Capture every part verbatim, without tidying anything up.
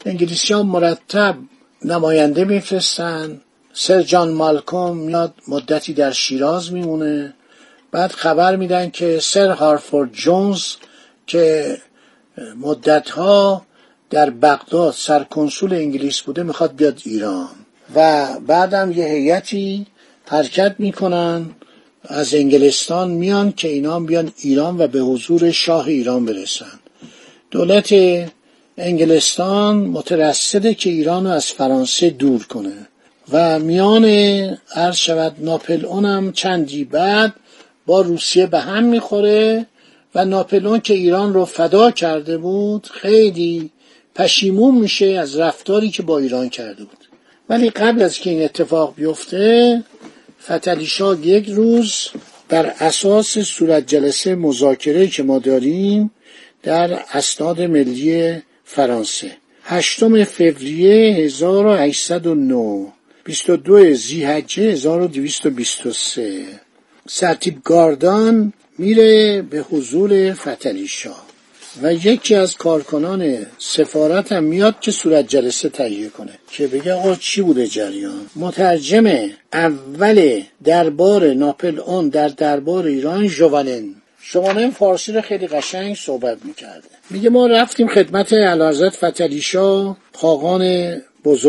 انگلیسی ها مرتب نماینده میفرستن. سر جان مالکوم میاد مدتی در شیراز میمونه، بعد خبر میدن که سر هارفورد جونز که مدتها در بغداد سرکنسول انگلیس بوده میخواد بیاد ایران و بعدم یه هیئتی حرکت میکنن از انگلستان میان که اینا بیان ایران و به حضور شاه ایران برسن. دولت انگلستان مترصده که ایران رو از فرانسه دور کنه و میان عرض شود ناپلئون هم چندی بعد با روسیه به هم میخوره و ناپلئون که ایران رو فدا کرده بود خیلی پشیمون میشه از رفتاری که با ایران کرده بود. ولی قبل از که این اتفاق بیفته فتحعلی شاه یک روز بر اساس صورت جلسه مذاکره که ما داریم در اسناد ملی فرانسه هشتم فوریه هزار و هشتصد و نه بیست و دو ذی‌حجه هزار و دویست و بیست و سه سرتیپ گاردان میره به حضور فتحعلی شاه و یکی از کارکنان سفارت هم میاد که صورت جلسه تهیه کنه که بگه آقا چی بوده جریان. مترجم اول دربار ناپلئون در دربار ایران ژوالن ژوالن فارسی رو خیلی قشنگ صحبت میکرده. میگه ما رفتیم خدمت اعلیحضرت فتحعلی شاه خاقان بزرگ،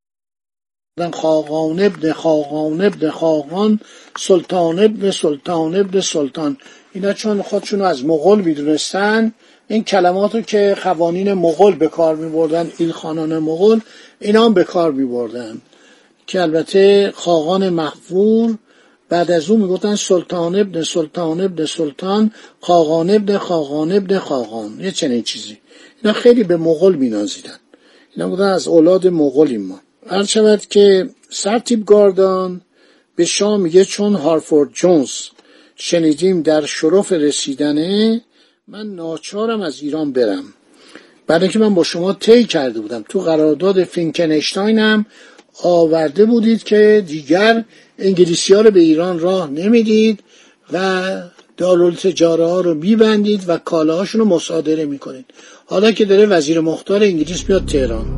خاقان ابن خاقان ابن خاقان سلطان ابن سلطان ابن سلطان. اینا چون خودشونو از مغول میدونستن این کلماتو که قوانین مغول به کار میبردن، ایل خانان مغول اینا هم به کار میبردن که البته خاقان مغفور بعد از اون میگفتن سلطان ابن سلطان ابن سلطان خاقان ابن خاقان ابن خاقان، یه چنین چیزی. اینا خیلی به مغول مینازیدن، اینا گفتن از اولاد مغولیم ما. هر شود که سرتیپ گاردان به شاه میگه چون هارفورد جونز شنیدیم در شرف رسیدنه من ناچارم از ایران برم، برای که من با شما طی کرده بودم تو قرارداد فینکنشتاین هم آورده بودید که دیگر انگلیسی ها رو به ایران راه نمیدید و دارالتجاره ها رو میبندید و کالاهاشون رو مصادره میکنید. حالا که داره وزیر مختار انگلیس بیاد تهران.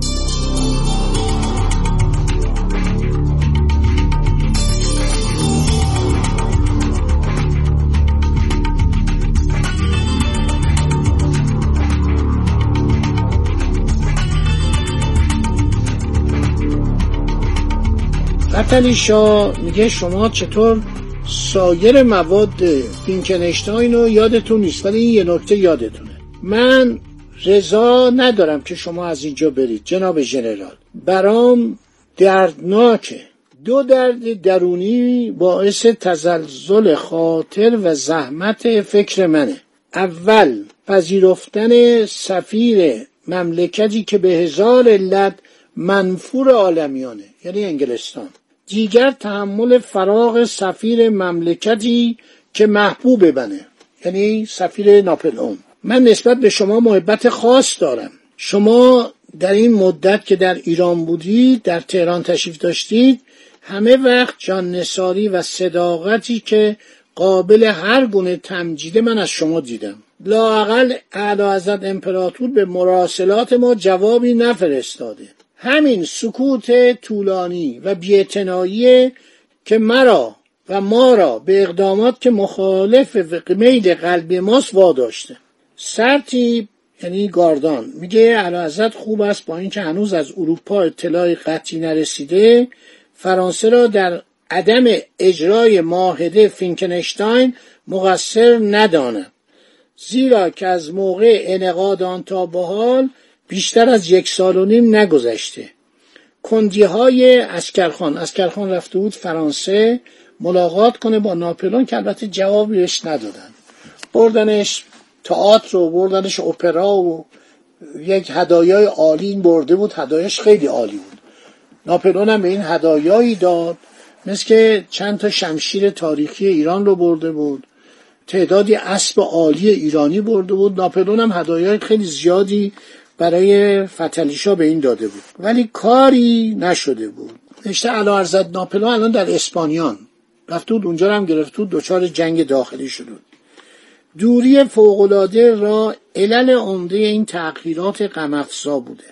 فتحعلی شاه میگه شما چطور سایر مواد فینکنشتاین رو یادتون نیست ولی این یه نکته یادتونه، من رضا ندارم که شما از اینجا برید جناب ژنرال، برام دردناکه. دو درد درونی باعث تزلزل خاطر و زحمت فکر منه. اول پذیرفتن سفیر مملکتی که به هزار علت منفور عالمیانه یعنی انگلستان، دیگر تحمل فراق سفیر مملکتی که محبوب بنه یعنی سفیر ناپلئون. من نسبت به شما محبت خاص دارم. شما در این مدت که در ایران بودید، در تهران تشریف داشتید، همه وقت جان نثاری و صداقتی که قابل هر گونه تمجید من از شما دیدم. لااقل اعلیحضرت امپراتور به مراسلات ما جوابی نفرستاده. همین سکوت طولانی و بی‌اعتنایی که مرا و ما را به اقدامات که مخالف میل قلبی ماست واداشته. سرتیپ یعنی گاردان میگه اعلیحضرت خوب است با اینکه هنوز از اروپا اطلاعی قطعی نرسیده فرانسه را در عدم اجرای معاهده فینکنشتاین مقصر ندانه، زیرا که از موقع انعقاد آن تا به حال بیشتر از یک سال و نیم نگذشته. کندی‌های اسکرخان اسکرخان رفته بود فرانسه ملاقات کنه با ناپلئون که البته جوابی بهش ندادن، بردنش تئاتر و بردنش اپرا و یک هدایای عالی برده بود، هدایاش خیلی عالی بود. ناپلئون هم به این هدایایی داد، مثل که چند تا شمشیر تاریخی ایران رو برده بود، تعدادی اسب عالی ایرانی برده بود. ناپلئون هم هدایای خیلی زیادی برای فتحعلی شاه به این داده بود ولی کاری نشده بود. نشته اعلیحضرت ناپلئون الان در اسپانیان رفته بود، اونجا هم گرفته بود، دچار جنگ داخلی شده بود. دوری فوق‌العاده را علل عمده این تغییرات غم‌افزا بوده.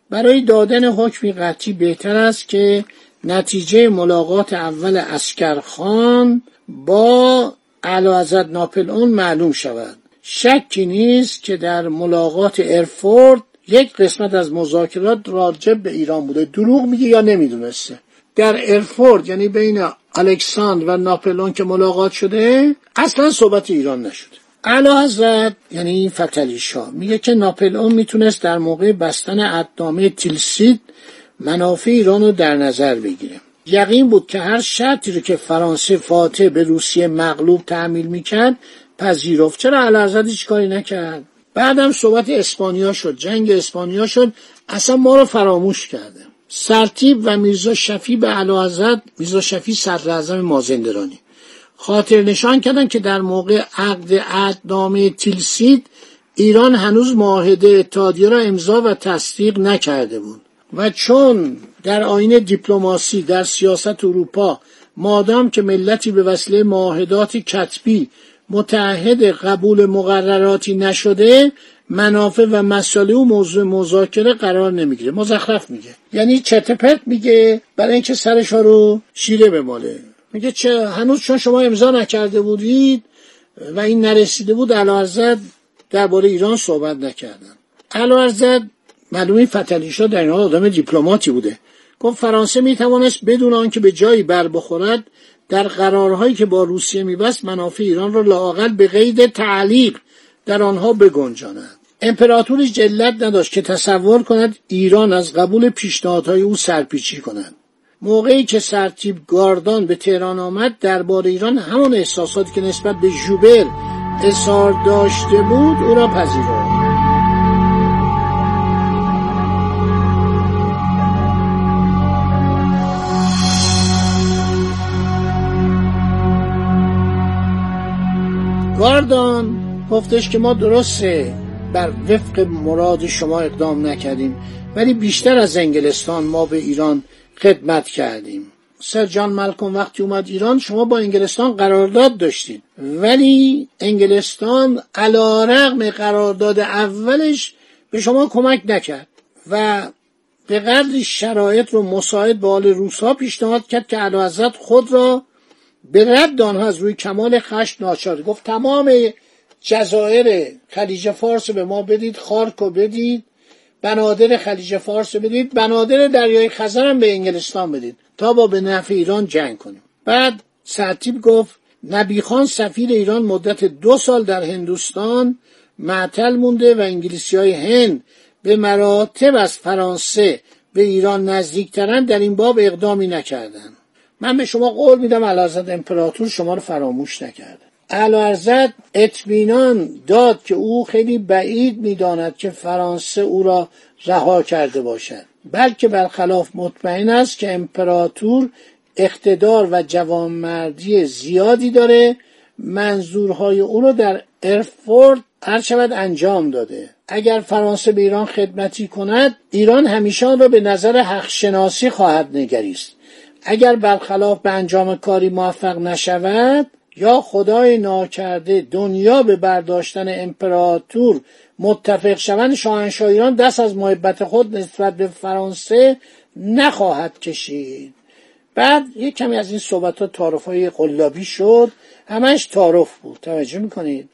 برای دادن حکمی قطعی بهتر است که نتیجه ملاقات اول عسکرخان با اعلیحضرت ناپلئون معلوم شود. شکی نیست که در ملاقات ارفورد یک قسمت از مذاکرات راجع به ایران بوده. دروغ میگه یا نمیدونسته؟ در ارفورد یعنی بین الکساندر و ناپلئون که ملاقات شده اصلا صحبت ایران نشده. اعلیحضرت یعنی فتحعلی شاه میگه که ناپلئون میتونست در موقع بستن عهدنامه تیلسیت منافع ایران رو در نظر بگیره. یقین بود که هر شرطی رو که فرانسه فاتح به روسیه مغلوب تعمیل میکرد پذیرفت. چرا اعلیحضرت هیچ کاری نکرد؟ بعدم صحبت اسپانیا شد، جنگ اسپانیا شد، اصلا ما رو فراموش کرده. سرتیپ و میرزا شفیع به اعلیحضرت، میرزا شفیع صدراعظم مازندرانی، خاطر نشان کردن که در موقع عقد عهدنامه تیلسیت ایران هنوز معاهده اتحادیه را امضا و تصدیق نکرده بود و چون در آیین دیپلماسی در سیاست اروپا مادام که ملتی به وسیله معاهدات کتبی متعهد قبول مقرراتی نشده، منافع و مسائل او موضوع مذاکره قرار نمیگیره. مزخرف میگه، یعنی چرت پرت میگه برای اینکه سرش رو شیره بماله. میگه چه هنوز چون شما امضا نکرده بودید و این نرسیده بود اعلیحضرت درباره ایران صحبت نکردن. اعلیحضرت معلومه فتحعلی شاه در این حال آدم دیپلماتی بوده. گفت فرانسه میتوانست بدون آنکه به جایی بر بخورد در قرارهایی که با روسیه میبست منافع ایران را لااقل به قید تعلیق در آنها بگنجاند. امپراتور جلت نداشت که تصور کند ایران از قبول پیشنهادهای او سرپیچی کند. موقعی که سرتیپ گاردان به تهران آمد درباره ایران همان احساساتی که نسبت به ژوبر اظهار داشته بود او را پذیرفت. گاردان گفتش که ما درسته بر وفق مراد شما اقدام نکردیم ولی بیشتر از انگلستان ما به ایران خدمت کردیم. سر جان مالکوم وقتی اومد ایران شما با انگلستان قرارداد داشتید ولی انگلستان علی رغم قرارداد اولش به شما کمک نکرد و به قدری شرایط رو مساعد به حال روس‌ها پیشنهاد کرد که اعلیحضرت خود را به رد آنها از روی کمال خشم ناچار. گفت تمام جزایر خلیج فارس به ما بدید، خارکو بدید، بنادر خلیج فارس بدید، بنادر دریای خزر هم به انگلستان بدید تا با به نفع ایران جنگ کنیم. بعد سرتیپ گفت نبی خان سفیر ایران مدت دو سال در هندوستان معطل مونده و انگلیسی های هند به مراتب از فرانسه به ایران نزدیکترن، در این باب اقدامی نکردن. من به شما قول میدم اعلیحضرت امپراتور شما رو فراموش نکرده. اعلیحضرت اطمینان داد که او خیلی بعید میداند که فرانسه او را رها کرده باشد، بلکه برخلاف مطمئن است که امپراتور اقتدار و جوانمردی زیادی داره، منظورهای او را در ارفورد هر شود انجام داده. اگر فرانسه به ایران خدمتی کند ایران همیشه آن را به نظر حق شناسی خواهد نگریست. اگر برخلاف به انجام کاری موفق نشود یا خدای ناکرده دنیا به برداشتن امپراتور متفق شوند، شاهنشاه ایران دست از محبت خود نسبت به فرانسه نخواهد کشید. بعد یک کمی از این صحبت‌ها تعارف‌های قلابی شد، همش تعارف بود، توجه میکنید.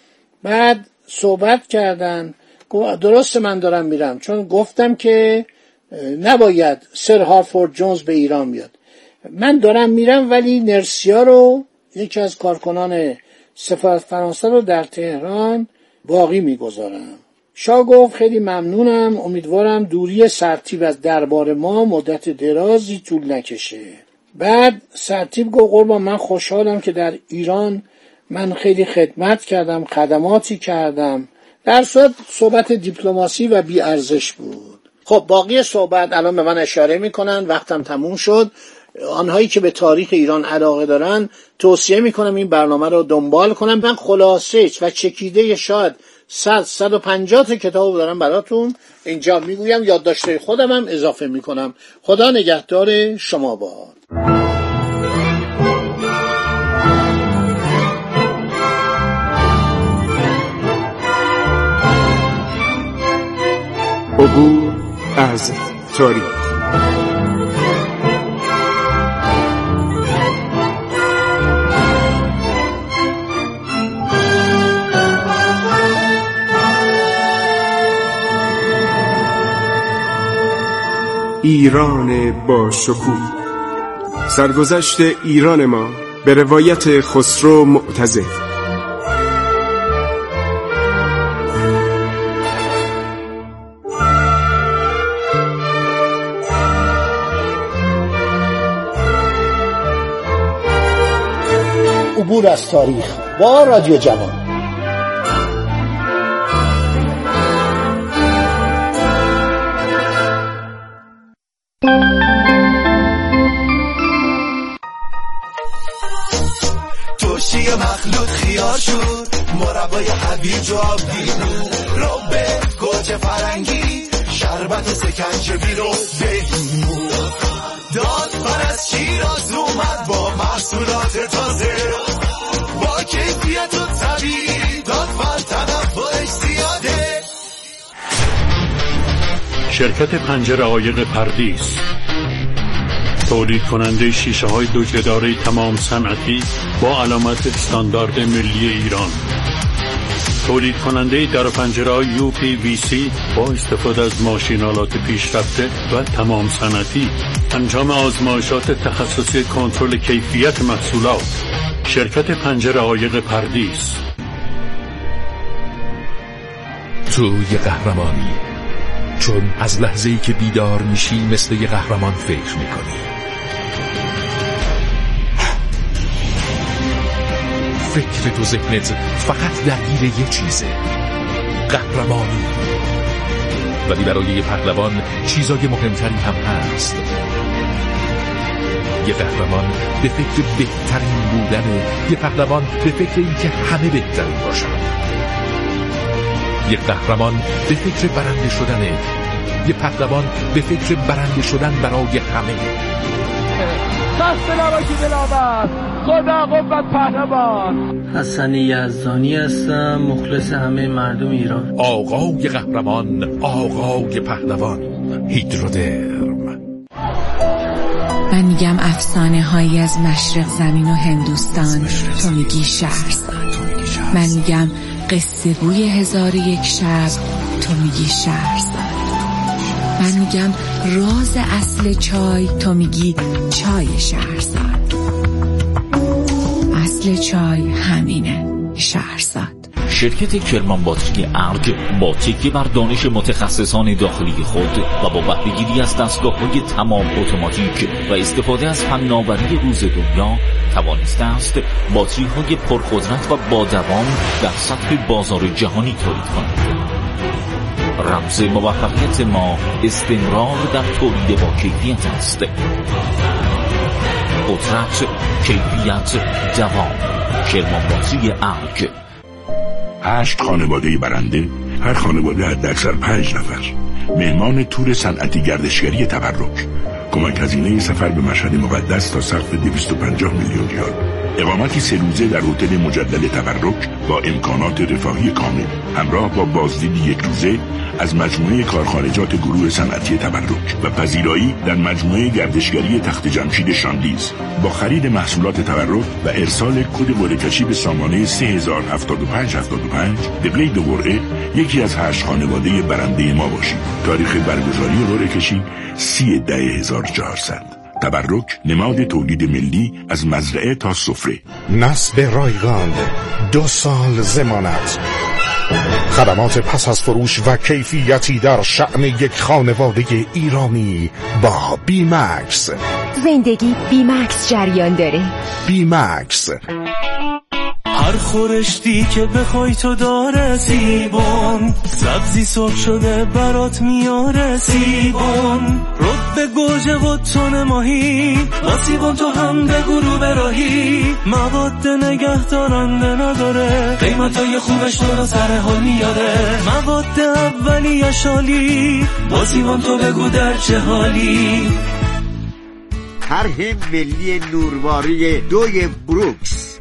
بعد صحبت کردن، درست من دارم میرم چون گفتم که نباید سر هارفورد جونز به ایران بیاد، من دارم میرم ولی نرسیا رو، یکی از کارکنان سفارت فرانسه رو در تهران باقی میگذارم. شاه گفت خیلی ممنونم، امیدوارم دوری سرتیپ از دربار ما مدت درازی طول نکشه. بعد سرتیپ گفت قربان من خوشحالم که در ایران من خیلی خدمت کردم، خدماتی کردم. در صورت صحبت دیپلماسی و بی ارزش بود. خب باقی صحبت الان به من اشاره میکنن، وقتم تموم شد. آنهایی که به تاریخ ایران علاقه دارن توصیه میکنم این برنامه رو دنبال کنم. من خلاصه و چکیده شاید صد صد و پنجاه تا کتاب دارم براتون اینجا میگویم، یادداشت‌های خودم هم اضافه میکنم. خدا نگهدار شما باد. عبور از تاریخ. ایران با شکوه، سرگذشت ایران ما به روایت خسرو معتزد. عبور از تاریخ با رادیو جوان. توشی مخلوط خیار شد، مربای حبیب جو آبدینو، ربه گوجه فرنگی، شربت سکنجبیل و بهیمو. داد پر از شیراز اومد با محصولات تازه، با کیفیت و طبیعی. داد پر تنوعش زیاده. شرکت پنجره عایق پردیس، تولید کننده شیشه های دو جداره تمام صنعتی با علامت استاندارد ملی ایران. تولید کننده در پنجره های یو پی وی سی با استفاده از ماشینالات پیشرفته و تمام صنعتی. انجام آزمایشات تخصصی کنترل کیفیت محصولات. شرکت پنجره عایق پردیس. تو یه قهرمانی، چون از لحظه‌ای که بیدار میشی مثل یه قهرمان فکر میکنی. فکر تو ذهنت فقط درگیر یه چیزه، قهرمانی. ولی برای یه پهلوان چیزای مهمتری هم هست. یه قهرمان به فکر بهترین بودنه، یه پهلوان به فکر این که همه بهترین باشن. یه قهرمان به فکر برنده شدنه، یه پهلوان به فکر برنده شدن برای همه. خسته نباشی دلاور، خدا قوت پهلوان. حسن یزدانی هستم، مخلص همه مردم ایران. آقای قهرمان، آقای پهلوان، هیدرودرم. من میگم افسانه هایی از مشرق زمین و هندوستان، تو میگی شهرزاد. من میگم قصه گوی هزار یک شب، تو میگی شهرزاد. من میگم راز اصل چای، تو میگی چای شهرزاد. اصل چای همینه، شهرزاد. شرکت کرمان باتری ارگ با تکیه بر دانش متخصصان داخلی خود و با بهره‌گیری از دستگاه‌های تمام اتوماتیک و استفاده از فناوری روز دنیا توانسته است باتری‌های پرقدرت و با دوام در سطح بازار جهانی تولید کند. رمز موفقیت ما استمرار در تولید با کیفیت است. قدرت، کیفیت، دوام. کرمان باتری ارگ. هشت خانواده برنده، هر خانواده حداکثر پنج نفر. مهمان تور صنعتی گردشگری تبرک. کمک هزینه سفر به مشهد مقدس تا سقف دویست و پنجاه میلیون ریال. اقامتی سه روزه در هتل مجلل تبرک با امکانات رفاهی کامل، همراه با بازدید یک روزه از مجموعه کارخانجات گروه صنعتی تبرک و پذیرایی در مجموعه گردشگری تخت جمشید شاندیز. با خرید محصولات تبرک و ارسال کد قرعه‌کشی به سامانه سه هزار هفتاد و پنج هفتاد و پنج قبله دو قرعه یکی از هشت خانواده برنده ما باشید. تاریخ برگزاری قرعه‌کشی سی ده هزار و چهارصد. تبرک، نماد تولید ملی از مزرعه تا سفره. نصب رایگاند، دو سال ضمانت، خدمات پس از فروش و کیفیتی در شأن یک خانواده ایرانی با بی مکس. زندگی بی مکس جریان داره. بی مکس. هر خورشتی که بخوای تو داره سیبون، سبزی سرخ شده برات میاره سیبون، رب گوجه و تون ماهی با سیبون تو هم به گروه راهی، مواد نگه دارنده نداره، قیمتای خوبش تو رو سر حال میاره، مواد اولیه شالی با سیبون تو بگو در چه حالی. طرح ملی نورواری دوی بروکس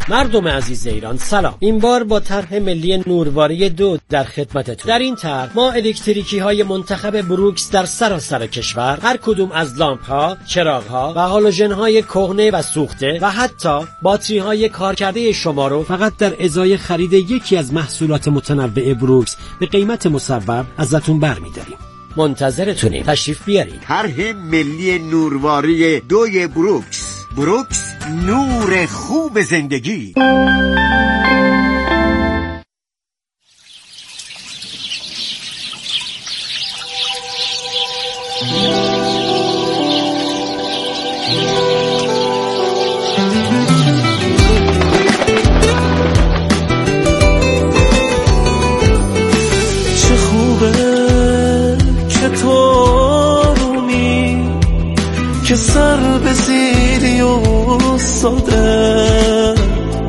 مردم عزیز ایران سلام. این بار با طرح ملی نورواری دو در خدمتتون. در این طرح ما الکتریکی های منتخب بروکس در سراسر کشور، هر کدوم از لامپ ها، چراغ ها و هالوژن های کهنه و سوخته و حتی باتری های کارکرده شما رو فقط در ازای خرید یکی از محصولات متنوع بروکس به قیمت مصوب ازتون برمی‌داریم. منتظرتونیم. تشریف بیارید. طرح ملی نورواری دوی بروکس. بروکس، نور خوب زندگی. چه خوبه که تو رومی که سر به زیری و ساده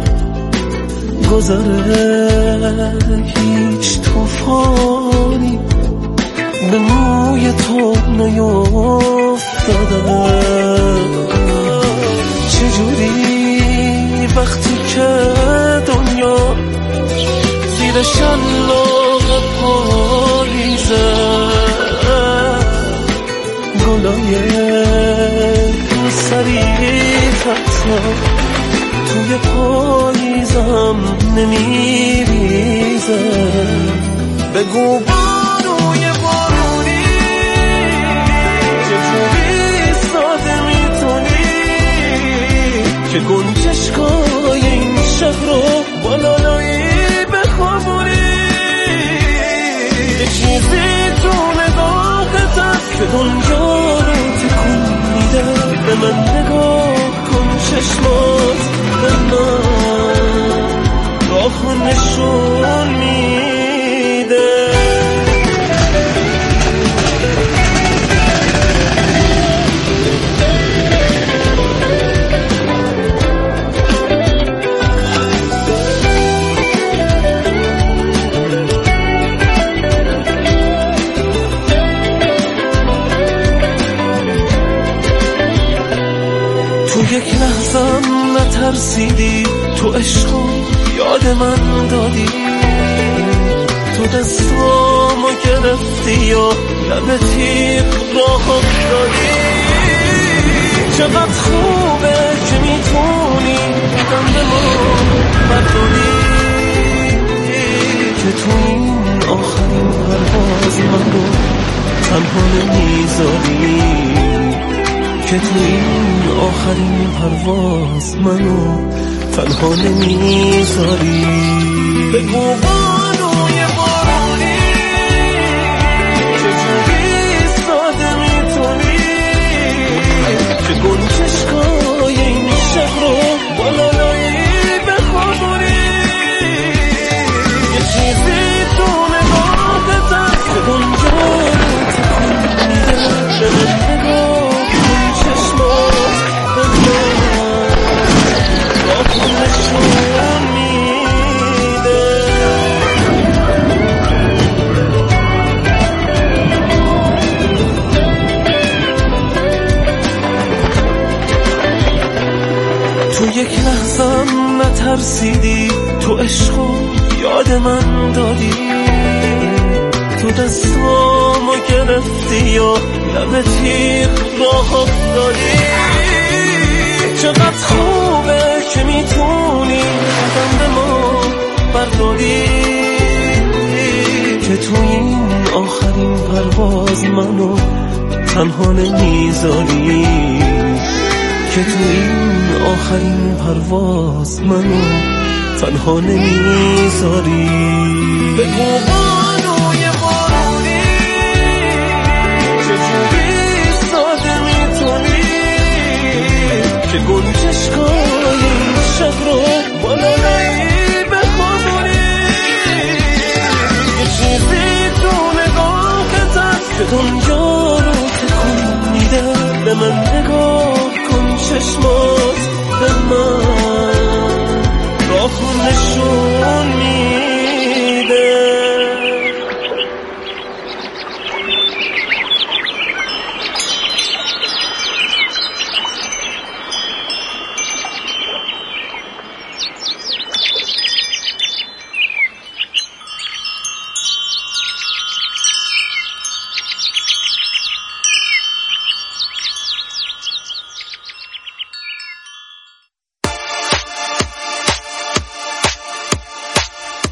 گذره هیچ توفانی به موی تو نیفتاده. چجوری وقتی که دنیا زیر شلاق پاییزه گلای سری حتی توی پاییزم نمیریزه. بگو بانوی بارونی چجوری ساده میتونی که گنجشکای این شهر رو بالالایی بخوابونی. یه چیزی تو نگاهت هست که دنیا رو تکون میده. به من نگاه کن، چشمات به من راه نشون میده. یک لحظم نترسیدی، تو عشقو یاد من دادی، تو دستامو گرفتی یا لب تیغ راه افتادی. چقدر خوبه که میتونی قدم به ما برداری که تو این آخرین پرواز من رو تنها نمیذاری، که تو این آخرین پرواز منو تنها نمیذاری. بگو بانوی بارونی چجوری ساده میتونی که گنجشکای این شهر رو بالالایی بخوابونی. یه چیزی تو نگاهت هست که اونجا رو تکون میده. به من نگاه تو یک لحظم نترسیدی، تو عشقو یاد من دادی، تو دستامو گرفتی یا لب تیغ راه افتادی. چقدر خوبه که میتونی قدم به ما برداری که تو این آخرین پرواز منو تنها نمیذاری، که تو این آخرین پرواز منو تنها نمیذاری. بگو بانوی بارونی چجوری ساده میتونی که گنجشکای این شهر رو بالالایی بخوابونی. یه چیزی تو نگاهت هست که دنیا رو تکون میده. به من نگاه کن، چشمات به من راه نشون میده.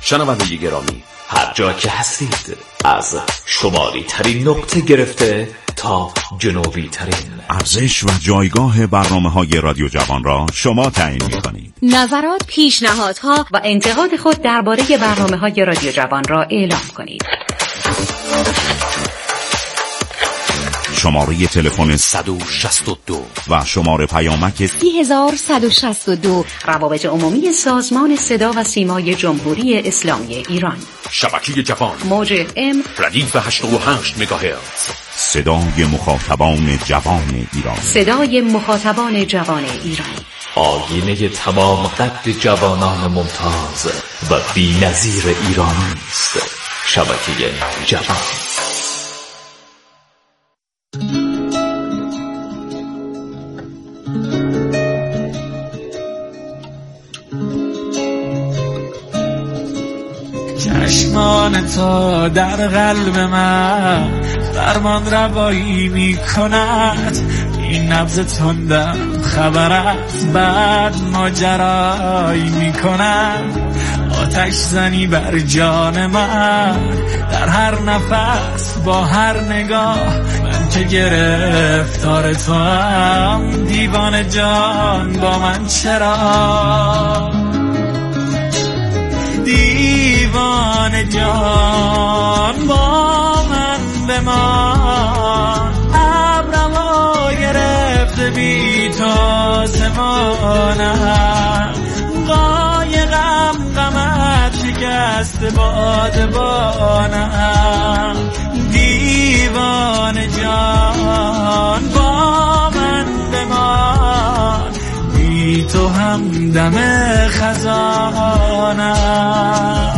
شنونده گرامی، هر جا که هستید از شمالی ترین نقطه گرفته تا جنوبی ترین، ارزش و جایگاه برنامه‌های رادیو جوان را شما تعیین می‌کنید. نظرات، پیشنهادها و انتقاد خود درباره برنامه‌های رادیو جوان را اعلام کنید. شماره تلفن صد و شصت و دو و شماره پیامک سی هزار صد و شصت و دو. روابط عمومی سازمان صدا و سیمای جمهوری اسلامی ایران. شبکه جوان موج ام ردیف هشتاد و هشت مگاهرتز. صدای مخاطبان جوان ایران. صدای مخاطبان جوان ایران. آینه تمام قد جوانان ممتاز و بی‌نظیر ایرانی است. شبکه جوان. چشمان تو در قلب من فرمان روایی می کند، این نبض تندم خبر از بعد ماجرایی می کند. آتش زنی بر جان من در هر نفس با هر نگاه، من که گرفتار تو هم دیوان جان با من چرا؟ دیوان جان با من بمان، ابرها گرفته بی تو زمانم، قایقم غمت شکست بادبانم. دیوان جان با من بمان، بی تو هم دم خزانم.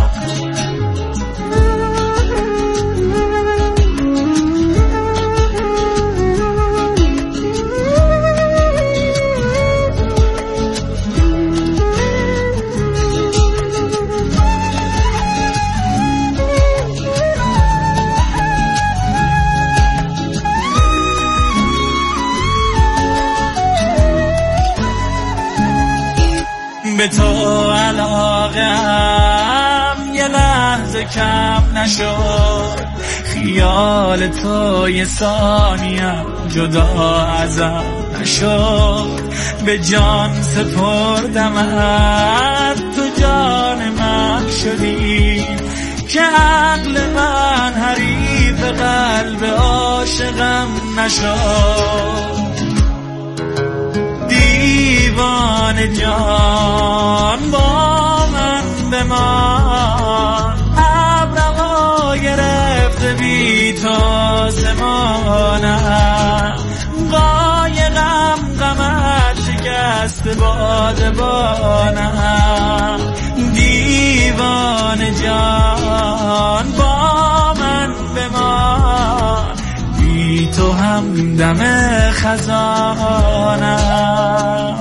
به تو علاقم یه لحظه کم نشد، خیال تو یه ثانیم جدا ازم نشد. به جان سپردمت تو جان من شدی، که عقل من حریف قلب عاشقم نشد. دیوان جان با من بمان، ابرها گرفته بی تو زمانم، قایقم غمت شکست بادبانم. دیوان جان با من بمان، بی تو هم دم خزانم.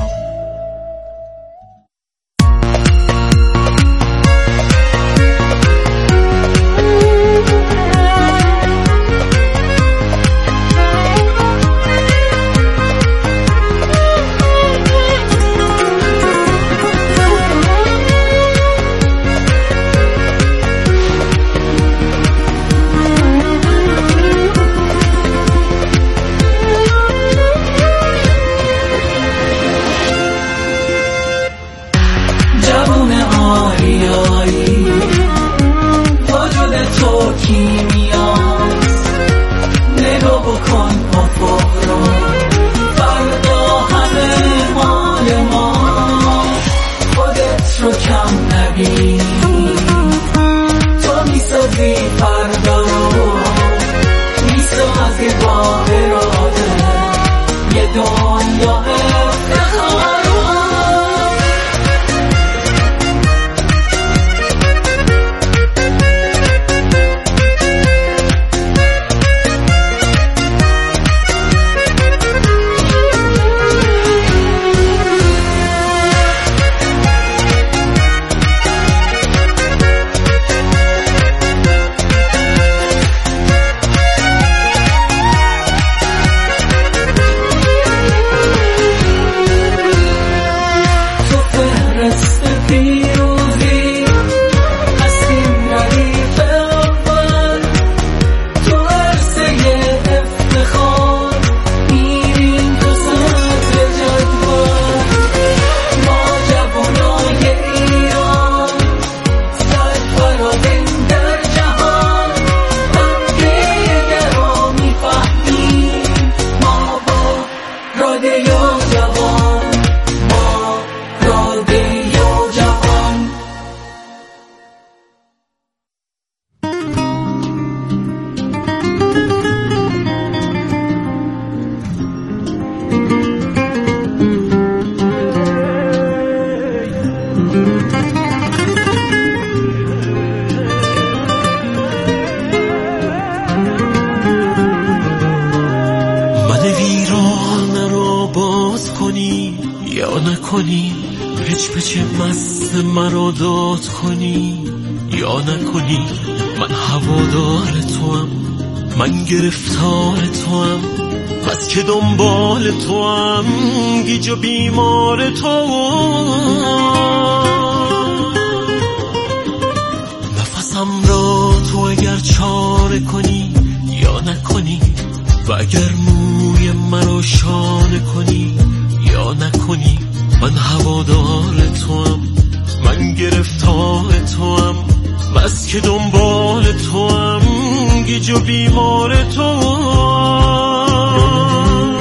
نکنی پچ پچ مست مرا داد کنی، یا نکنی من هوادار توام، من گرفتار توام، بس که دنبال توام، گیج و بیمار توام. نفسم را تو اگر چاره کنی یا نکنی، و اگر موی مرا شانه کنی یا نکنی، من هوادار توام، من گرفتار توام، بس که دنبال توام، گیج و بیمار توام.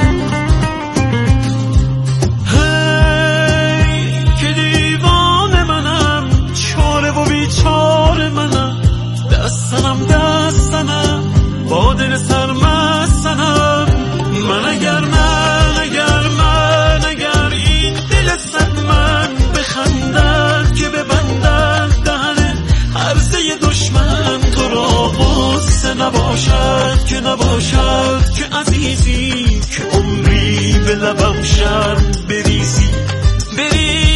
هی که دیوان منم، چاره و بیچاره منم، دستنم دستنم با دل سرمستنم. من اگر من اگر من اگر این دل صد من بخندد که ببندد دهن عرضه دشمن، تو را غصه نباشد که نباشد که عزیزی، که عمری به لبم شرم بریزی بریزی.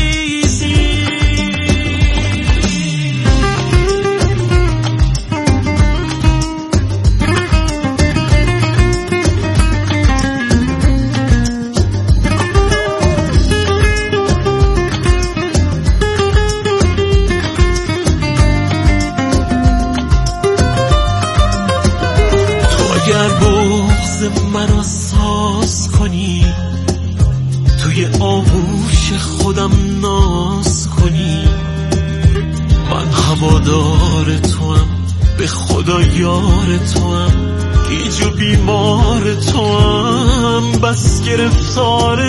اگر بغض منو ساز کنی، توی آغوش خودم ناز کنی، من هوادار توام، به خدا یار توام، گیج و بیمار توام، بس گرفتار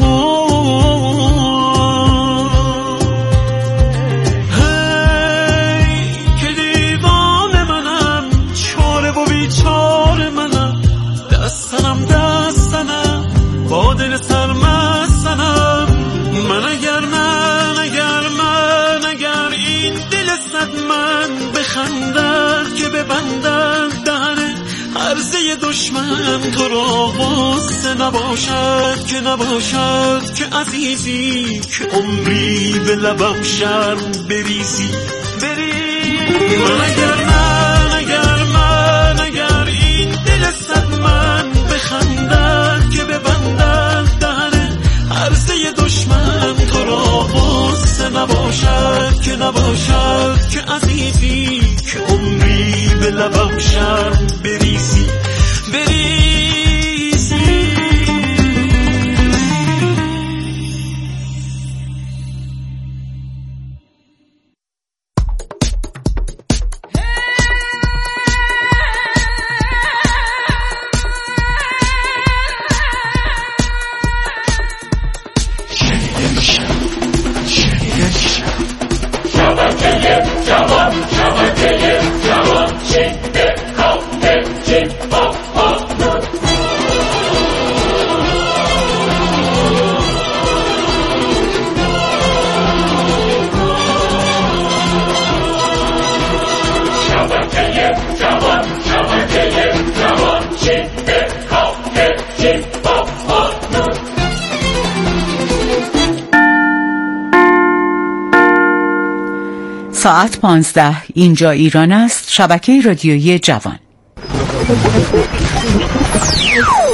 توام. دستنم دستنم با دل سرمستنم. من اگر من اگر من اگر این دل صد من بخندد که ببندد دهن عرضه دشمن، تو را غصه نباشد که نباشد که عزیزی، که عمری به لبم شرم بریزی بریزی. من اگر من اگر من اگر این دل صد من بخندد که ببندد دهن عرضه دشمن، تو را غصه نباشد که نباشد که عزیزی، که عمری به لبم شرم بریزی بریزی. ساعت پانزده، اینجا ایران است. شبکه رادیویی جوان.